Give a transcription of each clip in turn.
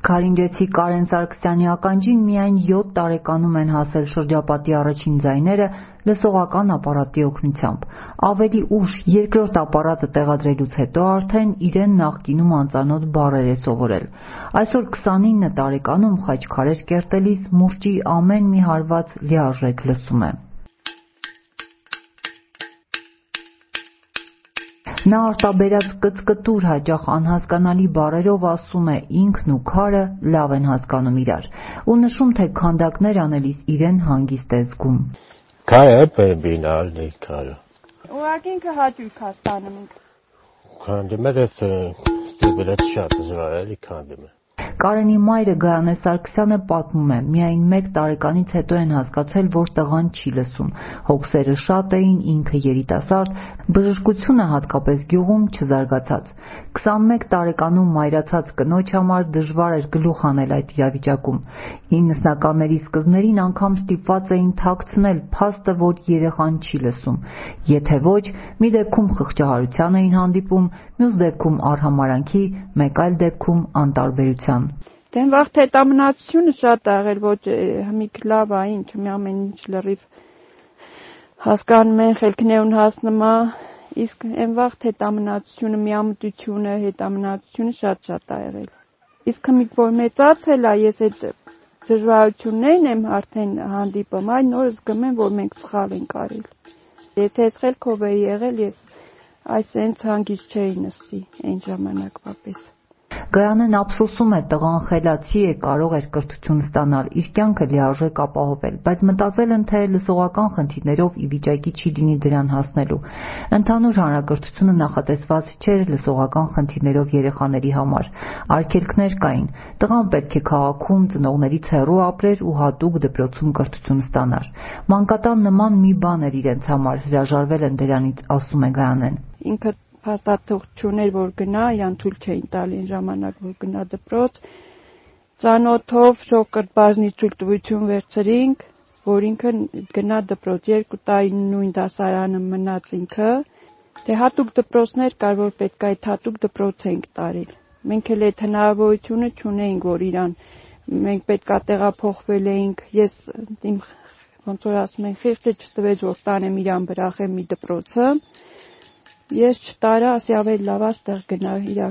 Քարինջեցի Կարեն Սարգսյանի ականջին միայն 7 տարեկանում են հասել շրջապատի առաջին ձայները լսողական ապարատի օգնությամբ։ Ավելի ուշ երկրորդ ապարատը տեղադրելուց հետո արդեն իրեն նախկինում անծանոթ բառեր է սովորել։ Այսօր 29 տարեկանում խաչքարեր կերտելիս մուրճի ամեն մի հարված լիարժեք լսում է։ Նա արտաբերած կծկտուր հաճախ անհասկանալի բառերով ասում է ինքն ու քարը լավ են հասկանում իրար ու նշում, թե քանդակներ անելիս իրեն հանգիստ է զգում։ Քարը բինալ դե քարը։ Ուղղակի ինքը հաճույք է ստանում ինքը։ Քանդում է դե շատ զվարը քանդում է։ Կարենի մայրը Գայանե Սարգսյանը պատմում է, միայն 1 տարեկանից հետո են հասկացել, որ տղան չի լսում։ Հոգսերը շատ էին, ինքը երիտասարդ, բժշկությունը հատկապես գյուղում չզարգացած։ 21 տարեկանում մայրացած կնոջ համար դժվար էր գլուխ անել այդ իրավիճակում։ 90-ականների սկզբներին անգամ ստիպված էին թաքցնել փաստը, որ երեխան չի լսում։ Եթե ոչ, մի դեպքում խղճահարության էին հանդիպում, մյուս դեպքում արհամարանքի, մեկ այլ դեպքում անտարբերության։ Դե վաղ հետամնացությունը շատ ա եղել, ոչ հմիք լավ ա, ինչ մի ամեն ինչ լրիվ հասկանում են, խելքներուն հասնում ա, իսկ այն վաղ հետամնացությունը, միամտությունը, հետամնացությունը շատ ա եղել։ Իսկ հմիք որ մեծացել ա, ես այդ դժվարություններն եմ արդեն հանդիպում, այ նոր զգում եմ, որ մենք սխալ ենք արել։ Եթե ես խելքով էի եղել, ես այս հենց հանգիստ չէի նստի այն ժամանակվա պես։ Գայանեն ափսոսում է, տղան խելացի է, կարող էր կրթություն ստանալ, իր կյանքը լիարժեք ապահովել, բայց մտածել են, թե լսողական խնդիրներով ի վիճակի չի լինի դրան հասնելու։ Ընդհանուր հանրակրթությունը նախատեսված չէր լսողական խնդիրներով երեխաների համար։ Արգելքներ կային։ Տղան պետք է քաղաքում ծնողներից հեռու ապրեր ու հատուկ դպրոցում կրթություն ստանար։ Մանկատան նման մի բան էր իրենց համար, հրաժարվել են դրանից, ասում է Գայանեն։ Ինքը հաստատություններ, որ գնա, իրան թույլ չէին տալի այն ժամանակ, որ գնա դպրոց, ծանոթով շոկրտ բաժնի թույլտվություն վերցրինք, որ ինքը գնա դպրոց, 2 տարի նույն դասարանը մնաց ինքը, դե հատուկ դպրոցներ կար, որ պետք է այդ հատուկ դպրոց ենք տարել։ Մենք էլ այդ հնարավորությունը չունեինք, որ իրան, մենք պետք է տեղափոխվել էինք, ես իմ ոնց որ ասում են, խիղճը չտվեց, որ տանեմ իրան բրախեմ մի դպրոցը։ Ես չտարա, ասի ավելի լավ աստեղ գնա, իրար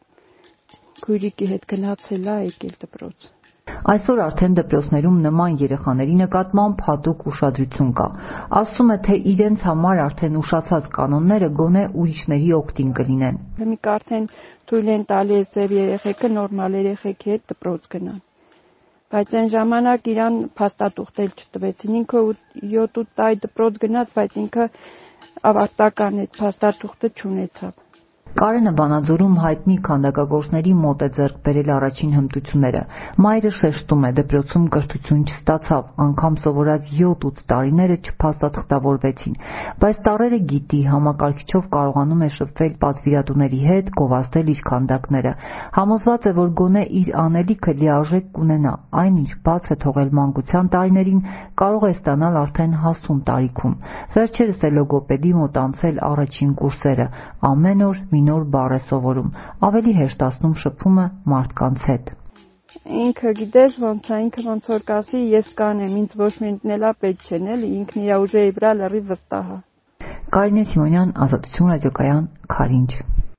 քույրիկի հետ գնացել ա եկել դպրոց։ Այսօր արդեն դպրոցներում նման երեխաների նկատմամբ հատուկ ուշադրություն կա։ Ասում է, թե իրենց համար արդեն ուշացած կանոնները գոնե ուրիշների օգտին կլինեն։ Հիմիկ արդեն թույլ են տալի սև երեխեքը նորմալ երեխեքի հետ դպրոց գնան։ Բայց այն ժամանակ իրան փաստաթուղթ չտվեցին, ինքը 7-8 տարի դպրոց գնաց, բայց ինքը ավարտական այդ փաստաթուղթը չունեցավ։ Կարենը Վանաձորում հայտնի քանդակագործների մոտ է ձեռք բերել առաջին հմտությունները։ Մայրը շեշտում է, դպրոցում կրթություն չստացավ, անգամ սովորած 7-8 տարիները չփաստաթղթավորվեցին, բայց տառերը գիտի, համակարգիչով կարողանում է շփվել պատվիրատուների հետ, գովազդել իր քանդակները։ Համոզված է, որ գոնե իր անելիքը լիարժեք կունենա, այնինչ բաց է թողել մանկության տարիներին, կարող է ստանալ արդեն հասուն տարիքում։ Վերջերս է լոգոպեդի մոտ անցել առաջին կուրսերը, ամեն օր մի նոր բառ է սովորում, ավելի հեշտացնում շփումը մարդկանց հետ։ Ինքը գիտես ոնց է, ինքը ոնց որ կասի, ես կանեմ, ինձ ոչ մեկն էլա պետք չեն, էլի, ինքն իր ուժերի վրա լրիվ վստահ է։ Կարինե Սիմոնյան, Ազատություն ռադիոկայան, Քարինջ։